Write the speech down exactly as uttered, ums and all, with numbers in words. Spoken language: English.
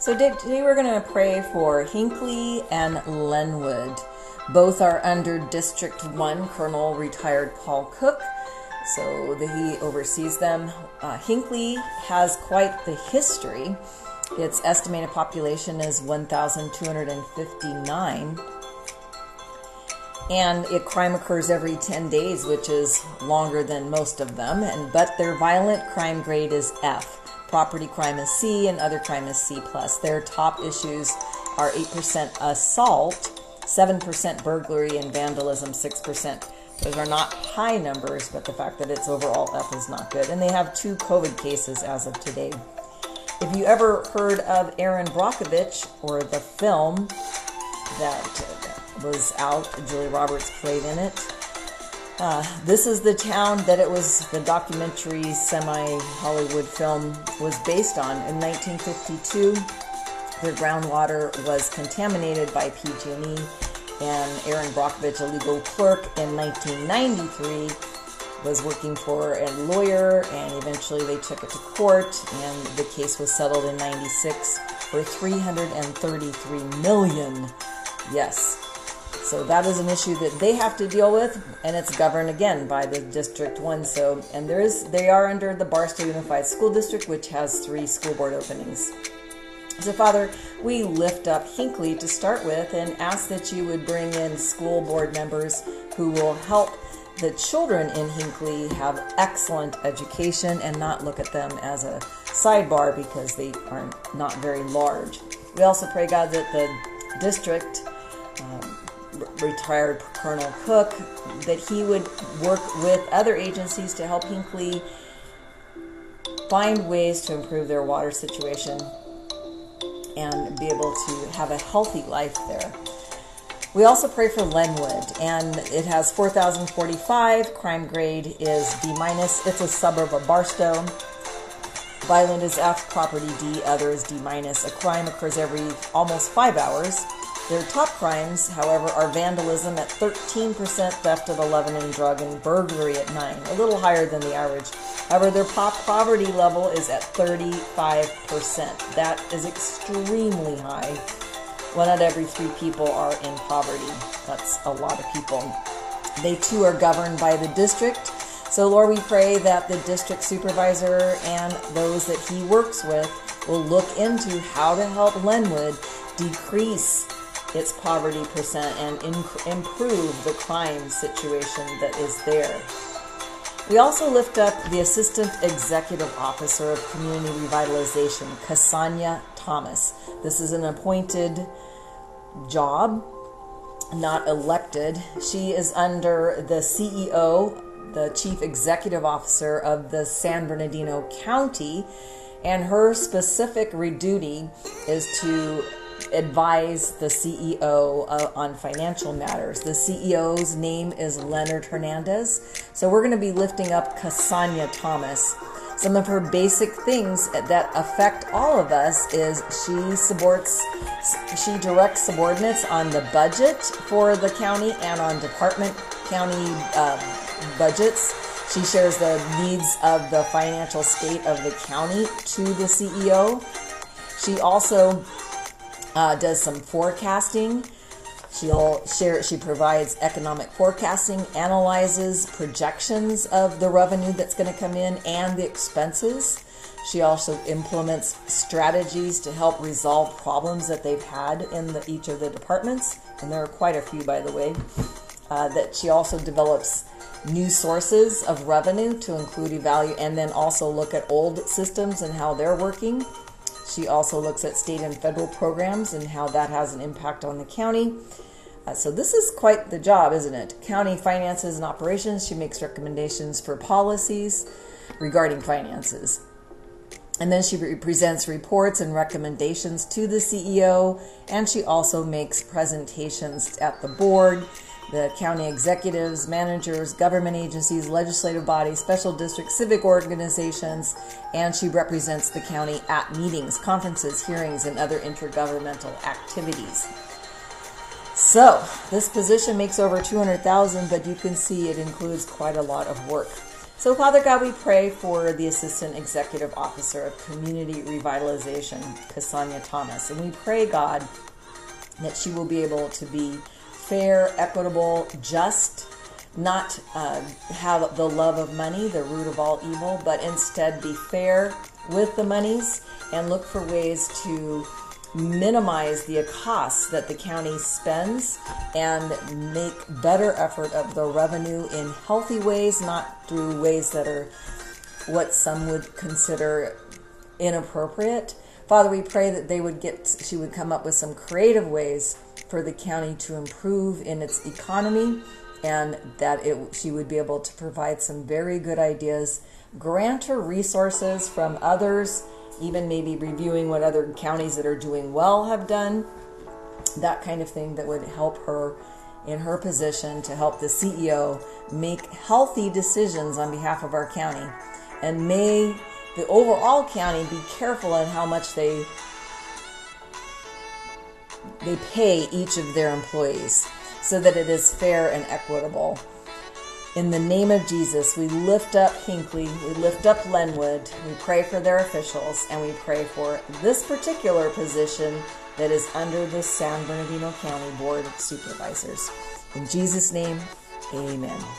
So today we're going to pray for Hinckley and Lenwood. Both are under District one, Colonel retired Paul Cook. So the, he oversees them. Uh, Hinckley has quite the history. Its estimated population is one thousand two hundred fifty-nine. And it crime occurs every ten days, which is longer than most of them. And but their violent crime grade is F. Property crime is C, and other crime is C plus. Their top issues are eight percent assault, seven percent burglary, and vandalism, six percent. Those are not high numbers, but the fact that it's overall F is not good. And they have two COVID cases as of today. If you ever heard of Erin Brockovich, or the film that was out, Julia Roberts played in it. Uh, this is the town that it was, the documentary semi-Hollywood film was based on. In nineteen fifty-two, their groundwater was contaminated by P G and E, and Erin Brockovich, a legal clerk in nineteen ninety-three, was working for a lawyer, and eventually they took it to court, and the case was settled in ninety-six for three hundred thirty-three million dollars. Yes. So that is an issue that they have to deal with, and it's governed again by the District one. So, and there is, they are under the Barstow Unified School District, which has three school board openings. So, Father, we lift up Hinckley to start with and ask that you would bring in school board members who will help the children in Hinckley have excellent education and not look at them as a sidebar because they are not very large. We also pray, God, that the district, um, retired Colonel Cook, that he would work with other agencies to help Hinckley find ways to improve their water situation and be able to have a healthy life there. We also pray for Lenwood, and it has four thousand forty-five. Crime grade is D minus. It's a suburb of Barstow. Violent is F, property D, other is D minus. A crime occurs every almost five hours. Their top crimes, however, are vandalism at thirteen percent, theft at eleven, and drug and burglary at nine, a little higher than the average. However, their pop poverty level is at thirty-five percent. That is extremely high. One out of every three people are in poverty. That's a lot of people. They too are governed by the district. So, Lord, we pray that the district supervisor and those that he works with will look into how to help Lenwood decrease its poverty percent and inc- improve the crime situation that is there. We also lift up the Assistant Executive Officer of Community Revitalization, Cassania Thomas. This is an appointed job, not elected. She is under the C E O, the Chief Executive Officer of the San Bernardino County, and her specific duty is to advise the C E O uh, on financial matters. The C E O's name is Leonard Hernandez. So we're going to be lifting up Cassania Thomas. Some of her basic things that affect all of us is she supports, she directs subordinates on the budget for the county and on department county uh, budgets. She shares the needs of the financial state of the county to the C E O. She also Uh, does some forecasting. She'll share. She provides economic forecasting, analyzes projections of the revenue that's going to come in and the expenses. She also implements strategies to help resolve problems that they've had in the, each of the departments, and there are quite a few, by the way. Uh, that she also develops new sources of revenue to include evaluate, and then also look at old systems and how they're working. She also looks at state and federal programs and how that has an impact on the county. Uh, so this is quite the job, isn't it? County finances and operations. She makes recommendations for policies regarding finances. And then she re- presents reports and recommendations to the C E O. And she also makes presentations at the board, the county executives, managers, government agencies, legislative bodies, special districts, civic organizations, and she represents the county at meetings, conferences, hearings, and other intergovernmental activities. So, this position makes over two hundred thousand dollars, but you can see it includes quite a lot of work. So, Father God, we pray for the Assistant Executive Officer of Community Revitalization, Cassania Thomas. And we pray, God, that she will be able to be fair, equitable, just, not uh, have the love of money, the root of all evil, but instead be fair with the monies and look for ways to minimize the costs that the county spends and make better effort of the revenue in healthy ways, not through ways that are what some would consider inappropriate. Father, we pray that they would get, she would come up with some creative ways for the county to improve in its economy, and that it, she would be able to provide some very good ideas, grant her resources from others, even maybe reviewing what other counties that are doing well have done, that kind of thing that would help her in her position to help the C E O make healthy decisions on behalf of our county. And may the overall county be careful in how much they they pay each of their employees so that it is fair and equitable. In the name of Jesus, we lift up Hinckley, we lift up Lenwood, we pray for their officials, and we pray for this particular position that is under the San Bernardino County Board of Supervisors. In Jesus' name, amen.